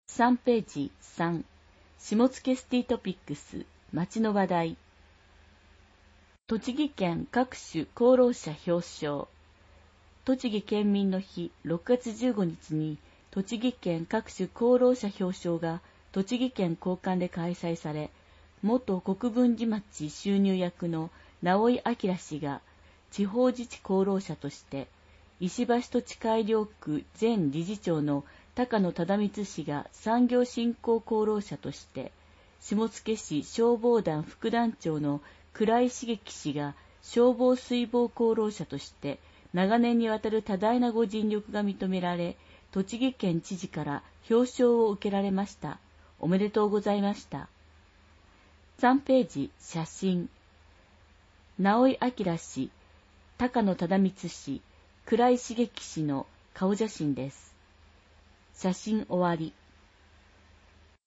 3ページ3、下野スティトピックス、町の話題。栃木県各種功労者表彰。栃木県民の日6月15日に、栃木県各種功労者表彰が栃木県公館で開催され、元国分寺町収入役の直井明氏が地方自治功労者として、石橋土地改良区前理事長の高野忠光氏が産業振興功労者として、下野市消防団副団長の倉井茂樹氏が消防水防功労者として、長年にわたる多大なご尽力が認められ、栃木県知事から表彰を受けられました。おめでとうございました。3ページ、写真。直井明氏、高野忠光氏、倉井茂樹氏の顔写真です。写真終わり。